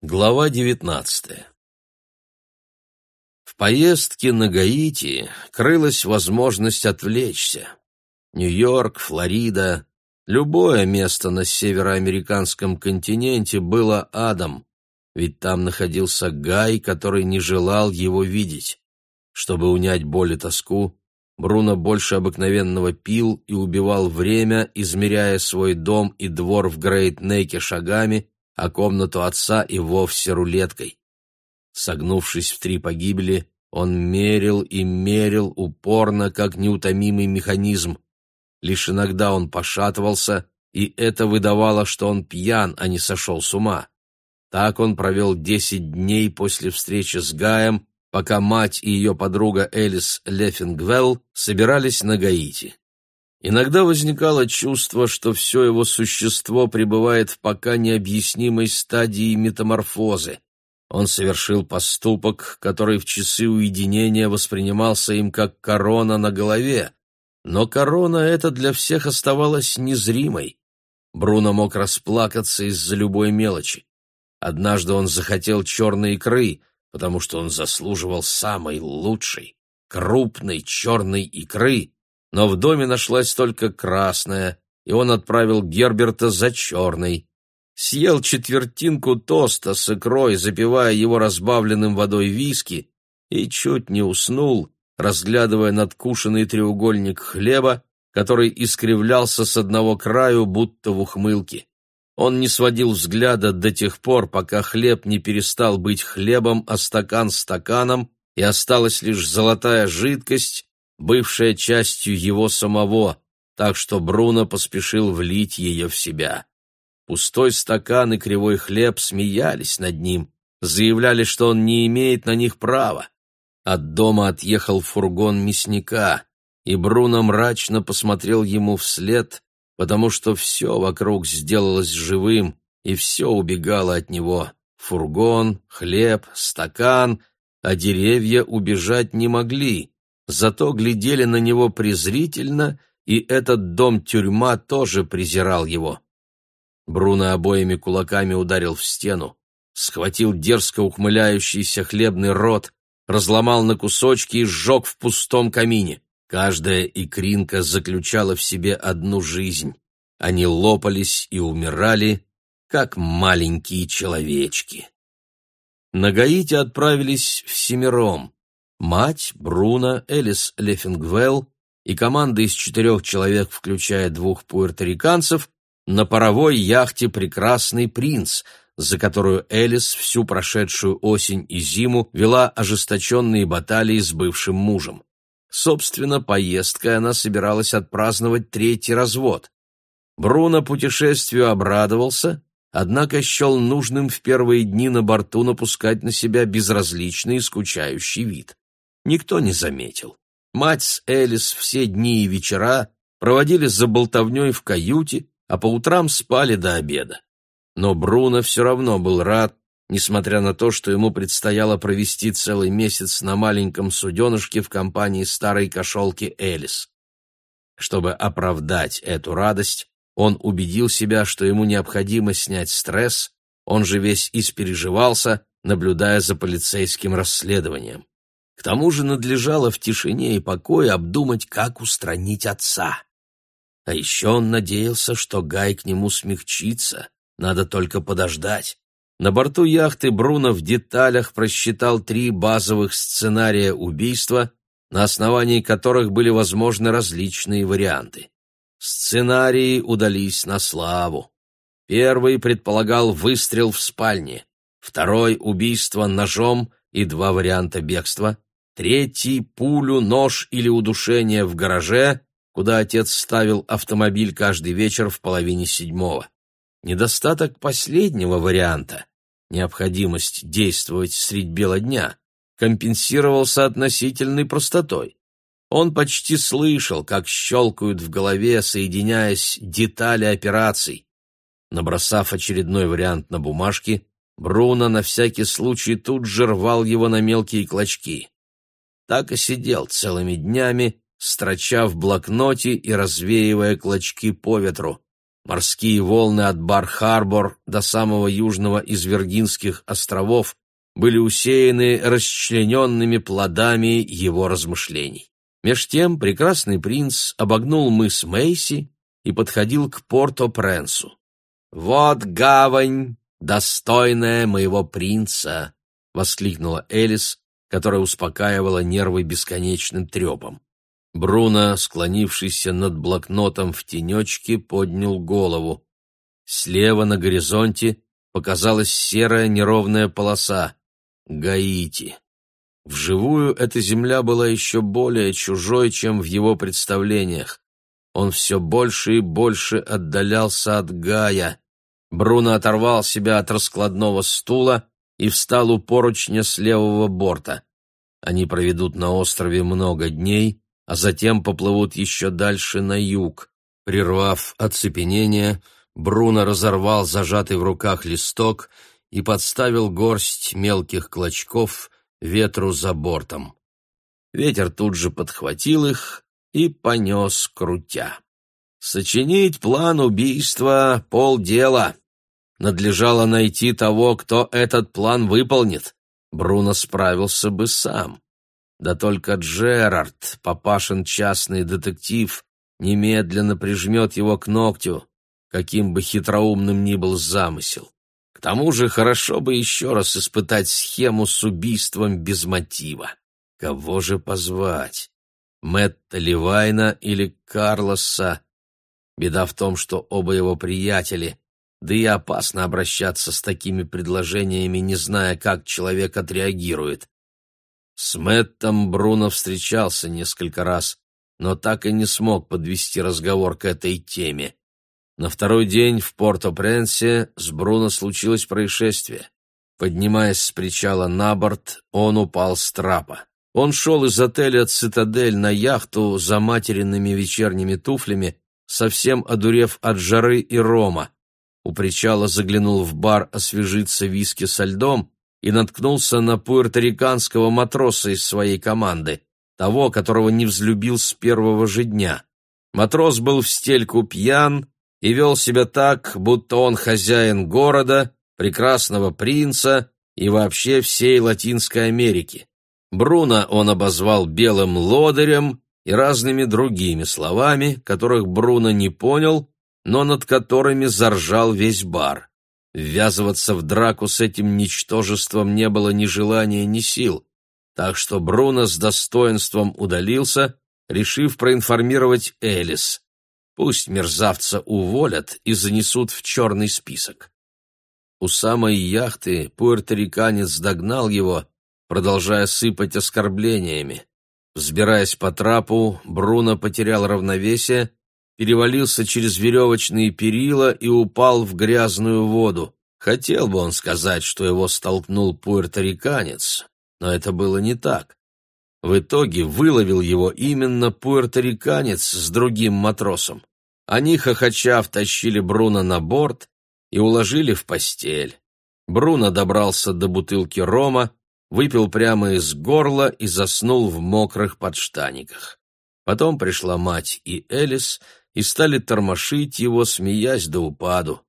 Глава 19. В поездке на Гаити крылась возможность отвлечься. Нью-Йорк, Флорида, любое место на североамериканском континенте было адом, ведь там находился Гай, который не желал его видеть. Чтобы унять боль и тоску, Бруно больше обыкновенного пил и убивал время, измеряя свой дом и двор в Грейт-Неке шагами, а комнату отца и вовсе рулеткой. Согнувшись в 3 погибели, он мерил и мерил упорно, как неутомимый механизм. Лишь иногда он пошатывался, и это выдавало, что он пьян, а не сошел с ума. Так он провел 10 дней после встречи с Гаем, пока мать и ее подруга Элис Лефингвелл собирались на Гаити. Иногда возникало чувство, что все его существо пребывает в пока необъяснимой стадии метаморфозы. Он совершил поступок, который в часы уединения воспринимался им как корона на голове, но корона эта для всех оставалась незримой. Бруно мог расплакаться из-за любой мелочи. Однажды он захотел черной икры, потому что он заслуживал самой лучшей, крупной черной икры, но в доме нашлась только красная, и он отправил Герберта за черной. Съел четвертинку тоста с икрой, запивая его разбавленным водой виски, и чуть не уснул, разглядывая надкушенный треугольник хлеба, который искривлялся с одного краю, будто в ухмылке. Он не сводил взгляда до тех пор, пока хлеб не перестал быть хлебом, а стакан стаканом, и осталась лишь золотая жидкость, бывшая частью его самого, так что Бруно поспешил влить ее в себя. Пустой стакан и кривой хлеб смеялись над ним, заявляли, что он не имеет на них права. От дома отъехал фургон мясника, и Бруно мрачно посмотрел ему вслед, потому что все вокруг сделалось живым, и все убегало от него. Фургон, хлеб, стакан, а деревья убежать не могли. Зато глядели на него презрительно, и этот дом-тюрьма тоже презирал его. Бруно обоими кулаками ударил в стену, схватил дерзко ухмыляющийся хлебный рот, разломал на кусочки и сжег в пустом камине. Каждая икринка заключала в себе одну жизнь. Они лопались и умирали, как маленькие человечки. На Гаити отправились всемиром. Мать, Бруно, Элис Лефингвелл и команда из 4 человек, включая 2 пуэрториканцев, на паровой яхте «Прекрасный принц», за которую Элис всю прошедшую осень и зиму вела ожесточенные баталии с бывшим мужем. Собственно, поездкой она собиралась отпраздновать 3-й развод. Бруно путешествию обрадовался, однако счел нужным в первые дни на борту напускать на себя безразличный и скучающий вид. Никто не заметил. Мать с Элис все дни и вечера проводили за болтовней в каюте, а по утрам спали до обеда. Но Бруно все равно был рад, несмотря на то, что ему предстояло провести целый месяц на маленьком суденышке в компании старой кошелки Элис. Чтобы оправдать эту радость, он убедил себя, что ему необходимо снять стресс, он же весь испереживался, наблюдая за полицейским расследованием. К тому же надлежало в тишине и покое обдумать, как устранить отца. А еще он надеялся, что Гай к нему смягчится, надо только подождать. На борту яхты Бруно в деталях просчитал 3 базовых сценария убийства, на основании которых были возможны различные варианты. Сценарии удались на славу. Первый предполагал выстрел в спальне, второй — убийство ножом и 2 варианта бегства, третий — пулю, нож или удушение в гараже, куда отец ставил автомобиль каждый вечер в 6:30. Недостаток последнего варианта, необходимость действовать средь бела дня, компенсировался относительной простотой. Он почти слышал, как щелкают в голове, соединяясь, детали операций. Набросав очередной вариант на бумажке, Бруно на всякий случай тут же рвал его на мелкие клочки. Так и сидел целыми днями, строча в блокноте и развеивая клочки по ветру. Морские волны от Бар-Харбор до самого южного из Виргинских островов были усеяны расчлененными плодами его размышлений. Меж тем прекрасный принц обогнул мыс Мейси и подходил к Порто-Пренсу. «Вот гавань, достойная моего принца!» — воскликнула Элис, которая успокаивала нервы бесконечным трепом. Бруно, склонившийся над блокнотом в тенечке, поднял голову. Слева на горизонте показалась серая неровная полоса — Гаити. Вживую эта земля была еще более чужой, чем в его представлениях. Он все больше и больше отдалялся от Гая. Бруно оторвал себя от раскладного стула и встал у поручня с левого борта. Они проведут на острове много дней, а затем поплывут еще дальше на юг. Прервав оцепенение, Бруно разорвал зажатый в руках листок и подставил горсть мелких клочков ветру за бортом. Ветер тут же подхватил их и понес, крутя. Сочинить план убийства — полдела. Надлежало найти того, кто этот план выполнит. Бруно справился бы сам. Да только Джерард, папашин частный детектив, немедленно прижмет его к ногтю, каким бы хитроумным ни был замысел. К тому же хорошо бы еще раз испытать схему с убийством без мотива. Кого же позвать? Мэтта Левайна или Карлоса? Беда в том, что оба его приятели, да и опасно обращаться с такими предложениями, не зная, как человек отреагирует. С Мэттом Бруно встречался несколько раз, но так и не смог подвести разговор к этой теме. На второй день в Порто-Пренсе с Бруно случилось происшествие. Поднимаясь с причала на борт, он упал с трапа. Он шел из отеля «Цитадель» на яхту за материными вечерними туфлями, совсем одурев от жары и рома. У причала заглянул в бар освежиться виски со льдом и наткнулся на пуэрториканского матроса из своей команды, того, которого не взлюбил с первого же дня. Матрос был в стельку пьян и вел себя так, будто он хозяин города, прекрасного принца и вообще всей Латинской Америки. Бруно он обозвал белым лодырем и разными другими словами, которых Бруно не понял, но над которыми заржал весь бар. Ввязываться в драку с этим ничтожеством не было ни желания, ни сил, так что Бруно с достоинством удалился, решив проинформировать Элис. Пусть мерзавца уволят и занесут в черный список. У самой яхты пуэрториканец догнал его, продолжая сыпать оскорблениями. Взбираясь по трапу, Бруно потерял равновесие, перевалился через веревочные перила и упал в грязную воду. Хотел бы он сказать, что его столкнул пуэрториканец, но это было не так. В итоге выловил его именно пуэрториканец с другим матросом. Они, хохоча, втащили Бруно на борт и уложили в постель. Бруно добрался до бутылки рома, выпил прямо из горла и заснул в мокрых подштаниках. Потом пришла мать и Элис и стали тормошить его, смеясь до упаду.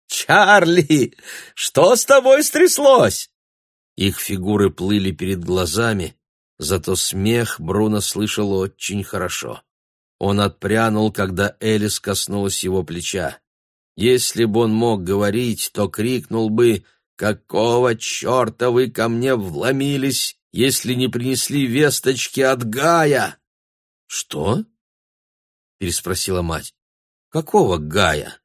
«Чарли, что с тобой стряслось?» Их фигуры плыли перед глазами, зато смех Бруно слышал очень хорошо. Он отпрянул, когда Элис коснулась его плеча. Если бы он мог говорить, то крикнул бы: «Какого черта вы ко мне вломились, если не принесли весточки от Гая?» «Что?» — переспросила мать. «Какого Гая?»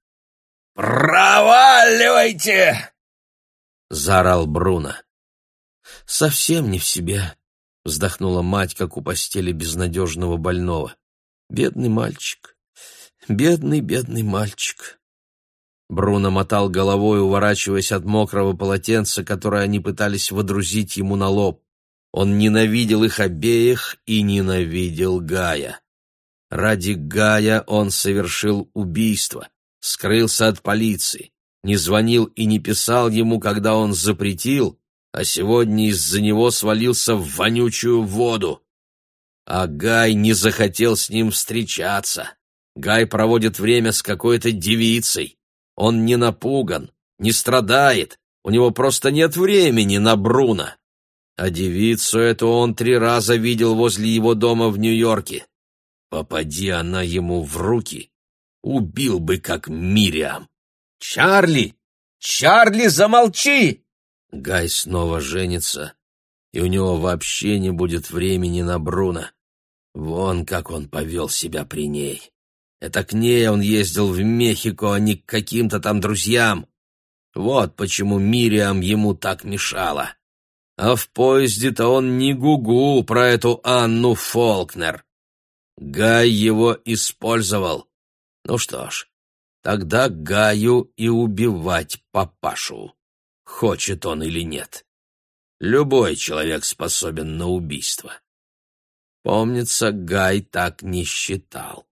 «Проваливайте!» — заорал Бруно. «Совсем не в себе», — вздохнула мать, как у постели безнадежного больного. «Бедный мальчик, бедный мальчик». Бруно мотал головой, уворачиваясь от мокрого полотенца, которое они пытались водрузить ему на лоб. Он ненавидел их обеих и ненавидел Гая. Ради Гая он совершил убийство, скрылся от полиции, не звонил и не писал ему, когда он запретил, а сегодня из-за него свалился в вонючую воду. А Гай не захотел с ним встречаться. Гай проводит время с какой-то девицей. Он не напуган, не страдает, у него просто нет времени на Бруно. А девицу эту он 3 раза видел возле его дома в Нью-Йорке. Попади она ему в руки, убил бы, как Мириам. «Чарли! Чарли, замолчи!» Гай снова женится, и у него вообще не будет времени на Бруно. Вон как он повел себя при ней. Это к ней он ездил в Мехико, а не к каким-то там друзьям. Вот почему Мириам ему так мешала. А в поезде-то он не гугу про эту Анну Фолкнер. Гай его использовал. Ну что ж, тогда Гаю и убивать папашу, хочет он или нет. Любой человек способен на убийство. Помнится, Гай так не считал.